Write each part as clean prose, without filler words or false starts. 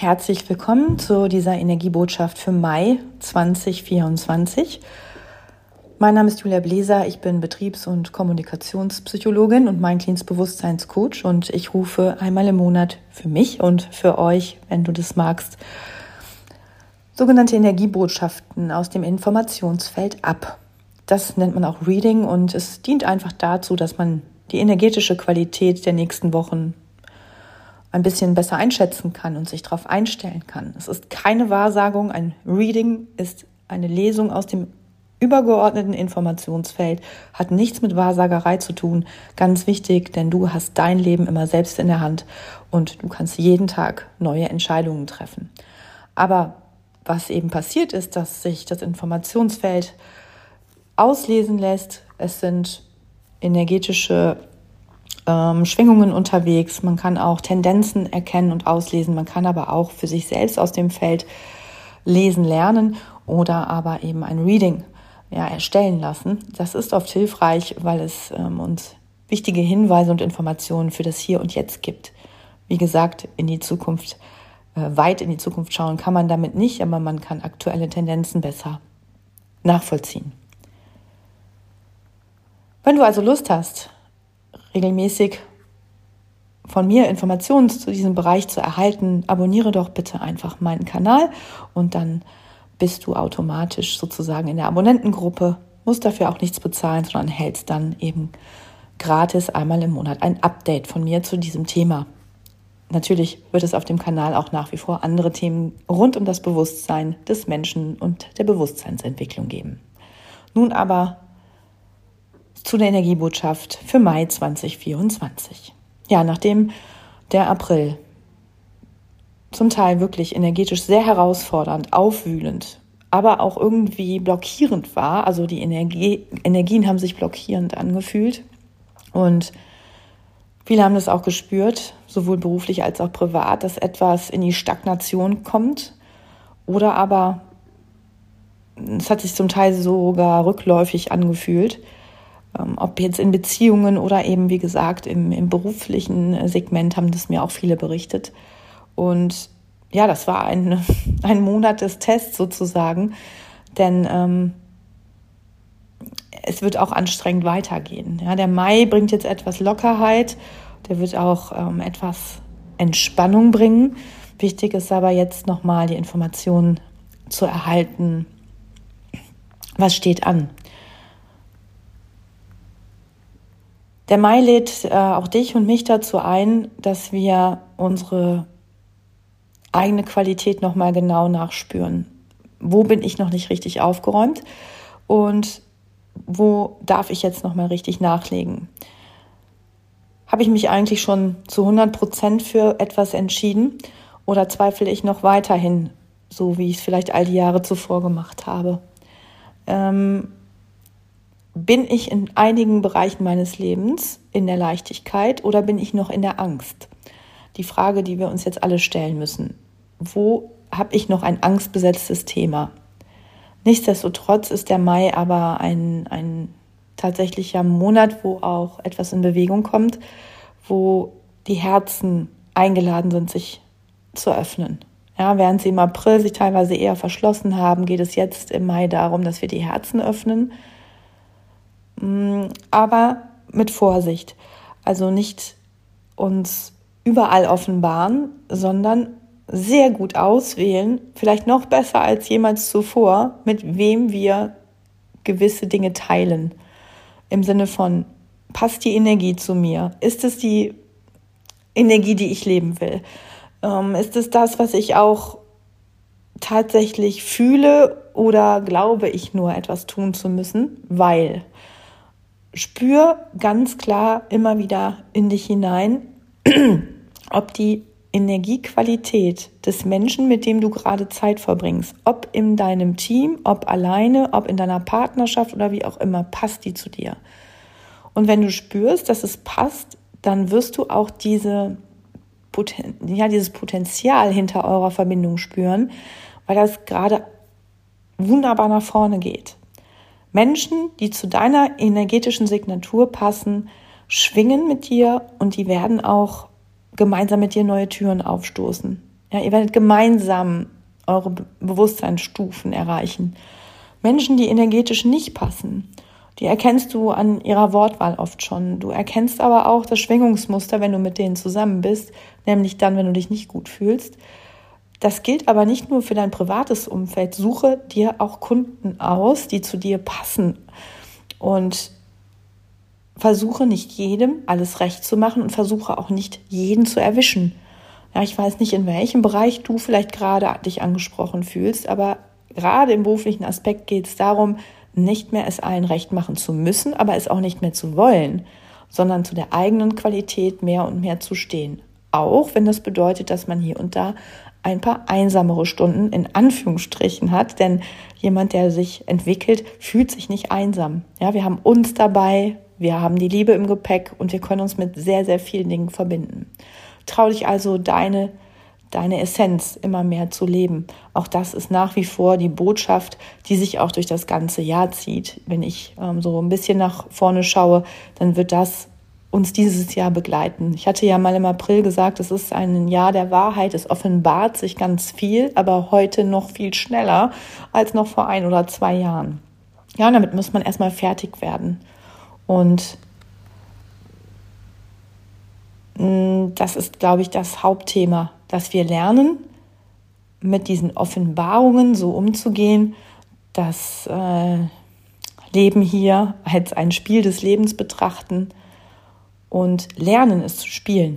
Herzlich willkommen zu dieser Energiebotschaft für Mai 2024. Mein Name ist Julia Bläser, ich bin Betriebs- und Kommunikationspsychologin und Mindcleans-Bewusstseinscoach und ich rufe einmal im Monat für mich und für euch, wenn du das magst, sogenannte Energiebotschaften aus dem Informationsfeld ab. Das nennt man auch Reading und es dient einfach dazu, dass man die energetische Qualität der nächsten Wochen ein bisschen besser einschätzen kann und sich darauf einstellen kann. Es ist keine Wahrsagung, ein Reading ist eine Lesung aus dem übergeordneten Informationsfeld, hat nichts mit Wahrsagerei zu tun. Ganz wichtig, denn du hast dein Leben immer selbst in der Hand und du kannst jeden Tag neue Entscheidungen treffen. Aber was eben passiert ist, dass sich das Informationsfeld auslesen lässt. Es sind energetische Schwingungen unterwegs. Man kann auch Tendenzen erkennen und auslesen. Man kann aber auch für sich selbst aus dem Feld lesen lernen oder aber eben ein Reading erstellen lassen. Das ist oft hilfreich, weil es uns wichtige Hinweise und Informationen für das Hier und Jetzt gibt. Wie gesagt, in die Zukunft, weit in die Zukunft schauen kann man damit nicht, aber man kann aktuelle Tendenzen besser nachvollziehen. Wenn du also Lust hast, regelmäßig von mir Informationen zu diesem Bereich zu erhalten, abonniere doch bitte einfach meinen Kanal und dann bist du automatisch sozusagen in der Abonnentengruppe, musst dafür auch nichts bezahlen, sondern hältst dann eben gratis einmal im Monat ein Update von mir zu diesem Thema. Natürlich wird es auf dem Kanal auch nach wie vor andere Themen rund um das Bewusstsein des Menschen und der Bewusstseinsentwicklung geben. Nun aber zu der Energiebotschaft für Mai 2024. Ja, nachdem der April zum Teil wirklich energetisch sehr herausfordernd, aufwühlend, aber auch irgendwie blockierend war, also die Energien haben sich blockierend angefühlt und viele haben das auch gespürt, sowohl beruflich als auch privat, dass etwas in die Stagnation kommt oder aber es hat sich zum Teil sogar rückläufig angefühlt. Ob jetzt in Beziehungen oder eben, wie gesagt, im beruflichen Segment haben das mir auch viele berichtet. Und ja, das war ein Monat des Tests sozusagen, denn es wird auch anstrengend weitergehen. Ja, der Mai bringt jetzt etwas Lockerheit, der wird auch etwas Entspannung bringen. Wichtig ist aber jetzt nochmal die Informationen zu erhalten, was steht an. Der Mai lädt auch dich und mich dazu ein, dass wir unsere eigene Qualität nochmal genau nachspüren. Wo bin ich noch nicht richtig aufgeräumt und wo darf ich jetzt nochmal richtig nachlegen? Habe ich mich eigentlich schon zu 100% für etwas entschieden oder zweifle ich noch weiterhin, so wie ich es vielleicht all die Jahre zuvor gemacht habe? Bin ich in einigen Bereichen meines Lebens in der Leichtigkeit oder bin ich noch in der Angst? Die Frage, die wir uns jetzt alle stellen müssen. Wo habe ich noch ein angstbesetztes Thema? Nichtsdestotrotz ist der Mai aber ein tatsächlicher Monat, wo auch etwas in Bewegung kommt, wo die Herzen eingeladen sind, sich zu öffnen. Ja, während sie im April sich teilweise eher verschlossen haben, geht es jetzt im Mai darum, dass wir die Herzen öffnen, aber mit Vorsicht. Also nicht uns überall offenbaren, sondern sehr gut auswählen, vielleicht noch besser als jemals zuvor, mit wem wir gewisse Dinge teilen. Im Sinne von, passt die Energie zu mir? Ist es die Energie, die ich leben will? Ist es das, was ich auch tatsächlich fühle oder glaube ich nur, etwas tun zu müssen? Weil spür ganz klar immer wieder in dich hinein, ob die Energiequalität des Menschen, mit dem du gerade Zeit verbringst, ob in deinem Team, ob alleine, ob in deiner Partnerschaft oder wie auch immer, passt die zu dir. Und wenn du spürst, dass es passt, dann wirst du auch dieses Potenzial hinter eurer Verbindung spüren, weil das gerade wunderbar nach vorne geht. Menschen, die zu deiner energetischen Signatur passen, schwingen mit dir und die werden auch gemeinsam mit dir neue Türen aufstoßen. Ja, ihr werdet gemeinsam eure Bewusstseinsstufen erreichen. Menschen, die energetisch nicht passen, die erkennst du an ihrer Wortwahl oft schon. Du erkennst aber auch das Schwingungsmuster, wenn du mit denen zusammen bist, nämlich dann, wenn du dich nicht gut fühlst. Das gilt aber nicht nur für dein privates Umfeld. Suche dir auch Kunden aus, die zu dir passen. Und versuche nicht jedem alles recht zu machen und versuche auch nicht jeden zu erwischen. Ja, ich weiß nicht, in welchem Bereich du vielleicht gerade dich angesprochen fühlst, aber gerade im beruflichen Aspekt geht es darum, nicht mehr es allen recht machen zu müssen, aber es auch nicht mehr zu wollen, sondern zu der eigenen Qualität mehr und mehr zu stehen. Auch wenn das bedeutet, dass man hier und da ein paar einsamere Stunden in Anführungsstrichen hat, denn jemand, der sich entwickelt, fühlt sich nicht einsam. Ja, wir haben uns dabei, wir haben die Liebe im Gepäck und wir können uns mit sehr, sehr vielen Dingen verbinden. Trau dich also, deine Essenz immer mehr zu leben. Auch das ist nach wie vor die Botschaft, die sich auch durch das ganze Jahr zieht. Wenn ich so ein bisschen nach vorne schaue, dann wird das uns dieses Jahr begleiten. Ich hatte ja mal im April gesagt, es ist ein Jahr der Wahrheit, es offenbart sich ganz viel, aber heute noch viel schneller als noch vor 1 oder 2 Jahren. Ja, und damit muss man erstmal fertig werden. Und das ist, glaube ich, das Hauptthema, dass wir lernen, mit diesen Offenbarungen so umzugehen, das Leben hier als ein Spiel des Lebens betrachten und lernen, es zu spielen.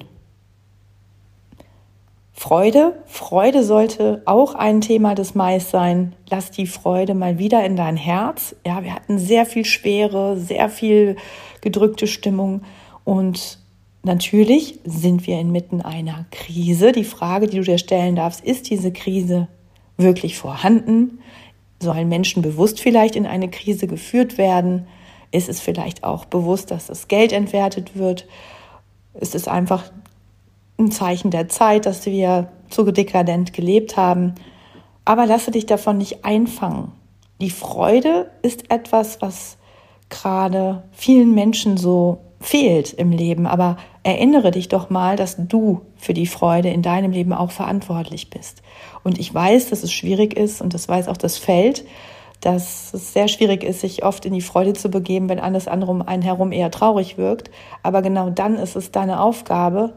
Freude sollte auch ein Thema des Mais sein. Lass die Freude mal wieder in dein Herz. Ja, wir hatten sehr viel Schwere, sehr viel gedrückte Stimmung und natürlich sind wir inmitten einer Krise. Die Frage, die du dir stellen darfst, ist diese Krise wirklich vorhanden? Sollen Menschen bewusst vielleicht in eine Krise geführt werden? Ist es vielleicht auch bewusst, dass das Geld entwertet wird? Ist es einfach ein Zeichen der Zeit, dass wir zu dekadent gelebt haben? Aber lasse dich davon nicht einfangen. Die Freude ist etwas, was gerade vielen Menschen so fehlt im Leben. Aber erinnere dich doch mal, dass du für die Freude in deinem Leben auch verantwortlich bist. Und ich weiß, dass es schwierig ist und das weiß auch das Feld, dass es sehr schwierig ist, sich oft in die Freude zu begeben, wenn alles andere um einen herum eher traurig wirkt. Aber genau dann ist es deine Aufgabe,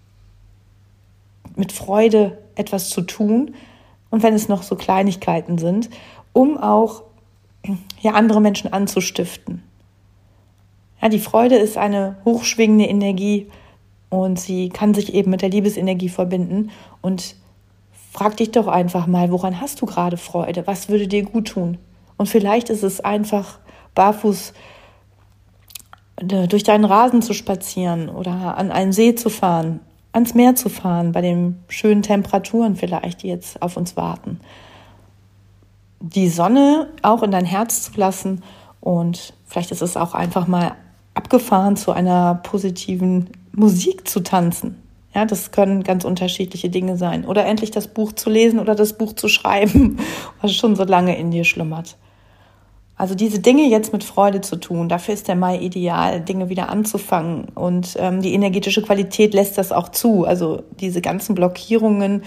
mit Freude etwas zu tun. Und wenn es noch so Kleinigkeiten sind, um auch andere Menschen anzustiften. Ja, die Freude ist eine hochschwingende Energie und sie kann sich eben mit der Liebesenergie verbinden. Und frag dich doch einfach mal, woran hast du gerade Freude? Was würde dir gut tun? Und vielleicht ist es einfach, barfuß durch deinen Rasen zu spazieren oder an einen See zu fahren, ans Meer zu fahren, bei den schönen Temperaturen vielleicht, die jetzt auf uns warten. Die Sonne auch in dein Herz zu lassen und vielleicht ist es auch einfach mal abgefahren, zu einer positiven Musik zu tanzen. Ja, das können ganz unterschiedliche Dinge sein. Oder endlich das Buch zu lesen oder das Buch zu schreiben, was schon so lange in dir schlummert. Also diese Dinge jetzt mit Freude zu tun, dafür ist der Mai ideal, Dinge wieder anzufangen. Und die energetische Qualität lässt das auch zu. Also diese ganzen Blockierungen,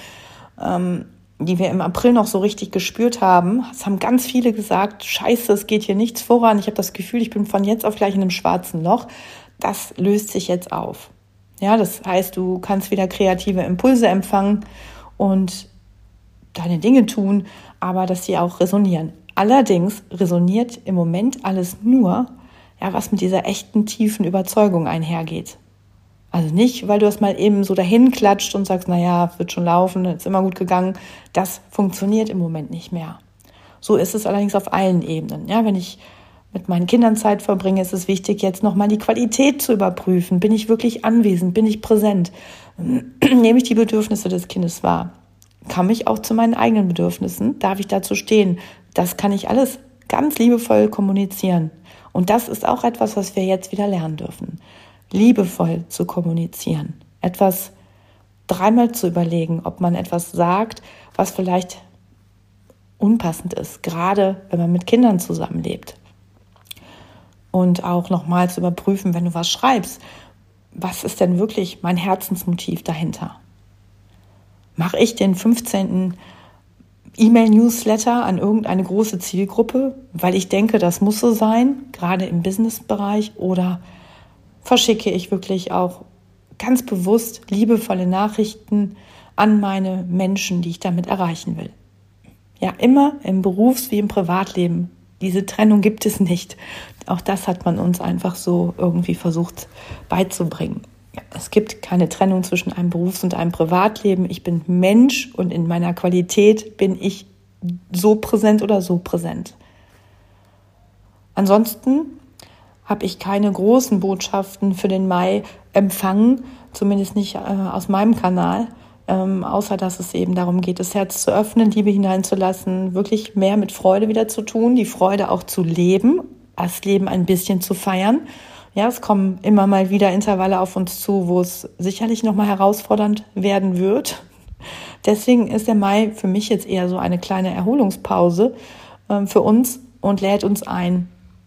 die wir im April noch so richtig gespürt haben, es haben ganz viele gesagt, scheiße, es geht hier nichts voran. Ich habe das Gefühl, ich bin von jetzt auf gleich in einem schwarzen Loch. Das löst sich jetzt auf. Ja, das heißt, du kannst wieder kreative Impulse empfangen und deine Dinge tun, aber dass sie auch resonieren. Allerdings resoniert im Moment alles nur, ja, was mit dieser echten, tiefen Überzeugung einhergeht. Also nicht, weil du das mal eben so dahin klatscht und sagst, naja, wird schon laufen, ist immer gut gegangen. Das funktioniert im Moment nicht mehr. So ist es allerdings auf allen Ebenen. Ja, wenn ich mit meinen Kindern Zeit verbringe, ist es wichtig, jetzt nochmal die Qualität zu überprüfen. Bin ich wirklich anwesend? Bin ich präsent? Nehme ich die Bedürfnisse des Kindes wahr? Komme ich auch zu meinen eigenen Bedürfnissen? Darf ich dazu stehen? Das kann ich alles ganz liebevoll kommunizieren. Und das ist auch etwas, was wir jetzt wieder lernen dürfen. Liebevoll zu kommunizieren. Etwas dreimal zu überlegen, ob man etwas sagt, was vielleicht unpassend ist, gerade wenn man mit Kindern zusammenlebt. Und auch nochmal zu überprüfen, wenn du was schreibst, was ist denn wirklich mein Herzensmotiv dahinter? Mache ich den 15. E-Mail-Newsletter an irgendeine große Zielgruppe, weil ich denke, das muss so sein, gerade im Businessbereich, oder verschicke ich wirklich auch ganz bewusst liebevolle Nachrichten an meine Menschen, die ich damit erreichen will. Ja, immer im Berufs- wie im Privatleben. Diese Trennung gibt es nicht. Auch das hat man uns einfach so irgendwie versucht beizubringen. Ja, es gibt keine Trennung zwischen einem Berufs- und einem Privatleben. Ich bin Mensch und in meiner Qualität bin ich so präsent oder so präsent. Ansonsten habe ich keine großen Botschaften für den Mai empfangen, zumindest nicht aus meinem Kanal, außer dass es eben darum geht, das Herz zu öffnen, Liebe hineinzulassen, wirklich mehr mit Freude wieder zu tun, die Freude auch zu leben, das Leben ein bisschen zu feiern. Ja, es kommen immer mal wieder Intervalle auf uns zu, wo es sicherlich nochmal herausfordernd werden wird. Deswegen ist der Mai für mich jetzt eher so eine kleine Erholungspause für uns und lädt uns ein,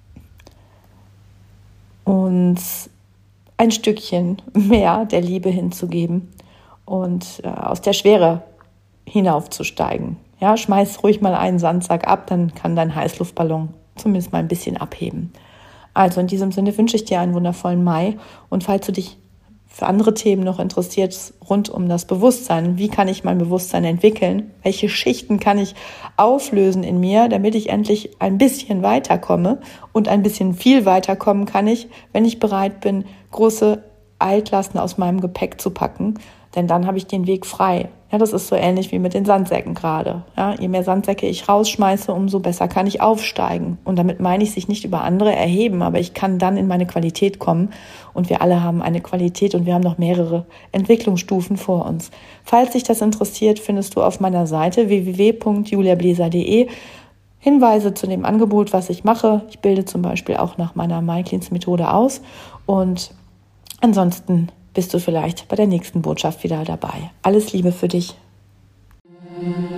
uns ein Stückchen mehr der Liebe hinzugeben und aus der Schwere hinaufzusteigen. Ja, schmeiß ruhig mal einen Sandsack ab, dann kann dein Heißluftballon zumindest mal ein bisschen abheben. Also in diesem Sinne wünsche ich dir einen wundervollen Mai, und falls du dich für andere Themen noch interessiert rund um das Bewusstsein, wie kann ich mein Bewusstsein entwickeln, welche Schichten kann ich auflösen in mir, damit ich endlich ein bisschen weiterkomme, und ein bisschen viel weiterkommen kann ich, wenn ich bereit bin, große Altlasten aus meinem Gepäck zu packen, denn dann habe ich den Weg frei. Ja, das ist so ähnlich wie mit den Sandsäcken gerade. Ja, je mehr Sandsäcke ich rausschmeiße, umso besser kann ich aufsteigen. Und damit meine ich, sich nicht über andere erheben, aber ich kann dann in meine Qualität kommen. Und wir alle haben eine Qualität und wir haben noch mehrere Entwicklungsstufen vor uns. Falls dich das interessiert, findest du auf meiner Seite www.juliableser.de Hinweise zu dem Angebot, was ich mache. Ich bilde zum Beispiel auch nach meiner MyCleans-Methode aus. Und ansonsten bist du vielleicht bei der nächsten Botschaft wieder dabei. Alles Liebe für dich.